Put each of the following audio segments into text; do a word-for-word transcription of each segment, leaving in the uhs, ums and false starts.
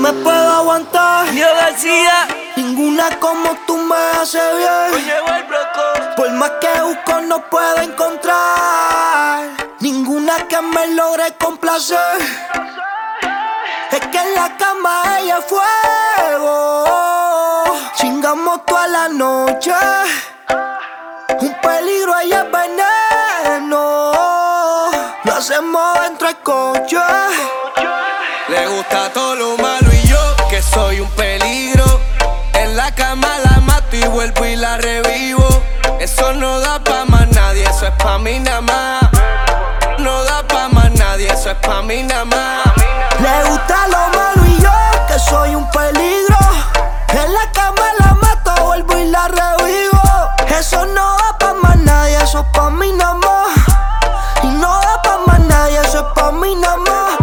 me puedo aguantar. Yo García, Ninguna como tú me hace bien. llevo el broco. Por más que busco no puedo encontrar ninguna que me logre complacer. Es que en la cama ella es fuego. Chingamos toda la noche. Un peligro, ella es veneno. Lo hacemos dentro del coche. Le gusta todo lo malo y yo, que soy un peligro. En la cama la mato y vuelvo y la revivo. Eso no da pa' más nadie, eso es pa' mí nada más. No da pa' más nadie, eso es pa' mí nada más. Le gusta lo malo y yo, que soy un peligro. En la cama la mato, vuelvo y la revivo. Eso no da pa' más nadie, eso es pa' mí nada más. Y no da pa' más nadie, eso es pa' mí nada más.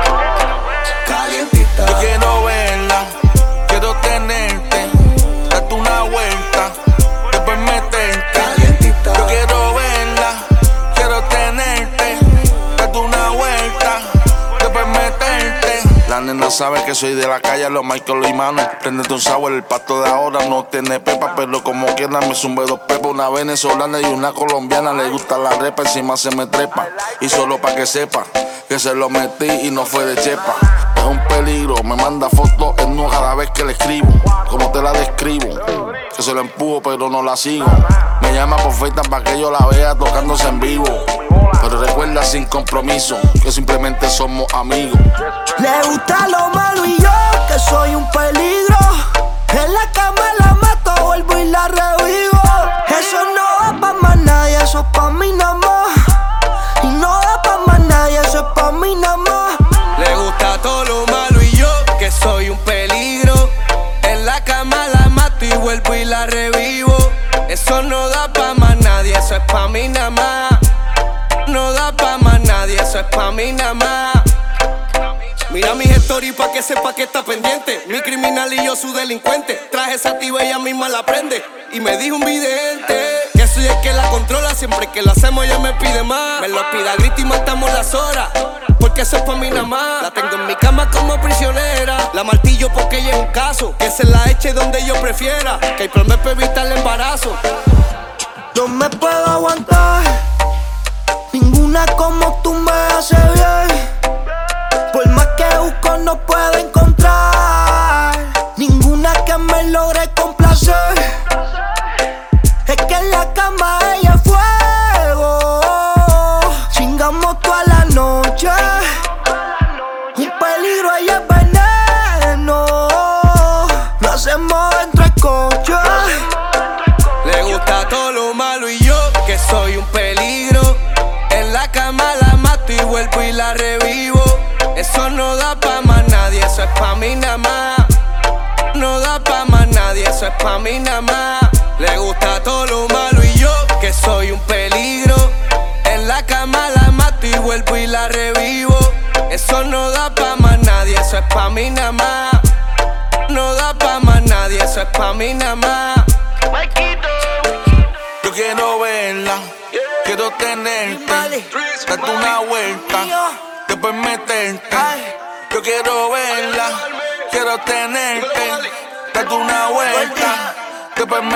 Calientita. Yo quiero verla, quiero tenerte, date una vuelta, después meterte. Calientita. Yo quiero verla, quiero tenerte, date una vuelta, después meterte. La nena sabe que soy de la calle, los Michael y Mano. Prendete un sour, el pasto de ahora no tiene pepa, pero como quiera me zumbe dos pepas. Una venezolana y una colombiana, le gusta la repa, encima se me trepa. Y solo pa' que sepa, que se lo metí y no fue de chepa. Es un peligro, me manda fotos en no cada vez que le escribo. Como te la describo, que se la empujo pero no la sigo. Me llama por FaceTime pa' que yo la vea tocándose en vivo. Pero recuerda sin compromiso, que simplemente somos amigos. Le gusta lo malo y yo, que soy un peligro. En la cama la mato, vuelvo y la revivo. Eso no da pa' más nadie, eso es pa' mí nada más. Y no da pa' más nadie, eso es pa' mí nada más. Le gusta todo lo malo y yo, que soy un peligro. En la cama la mato y vuelvo y la revivo. Eso no da pa' más nadie, eso es pa' mí nada más. No da pa' más nadie, eso es pa' mí nada más. Mira mis stories pa' que sepa que está pendiente. Mi criminal y yo su delincuente. Traje esa tiba, ella misma la prende. Y me dijo un vidente que soy el que la controla. Siempre que lo hacemos ella me pide más. Me lo pide a grito y matamos las horas, porque eso es pa' mí nada más. La tengo en mi cama como prisionera. La martillo porque ella es un caso. Que se la eche donde yo prefiera. Que hay plan para evitar el embarazo. No me puedo aguantar. Ninguna como tú me hace bien. Por más que busco no puedo encontrar ninguna que me logre complacer. Es que en la cama ella es fuego. Chingamos toda la noche. Un peligro, ella es veneno. Lo hacemos dentro del coche. Le gusta todo lo malo y yo, que soy un peligro. En la cama la mato y vuelvo y la revivo. Eso no da pa' más nadie, eso es pa' mí nada más. No da pa' más nadie, eso es pa' mí nada más. Le gusta todo lo malo y yo, que soy un peligro. En la cama la mato y vuelvo y la revivo. Eso no da pa' más nadie, eso es pa' mí nada más. No da pa' más nadie, eso es pa' mí nada más. Yo quiero verla, quiero tenerte, date una vuelta, después meterte. Yo quiero verla, quiero tenerte, date una vuelta, después meterte.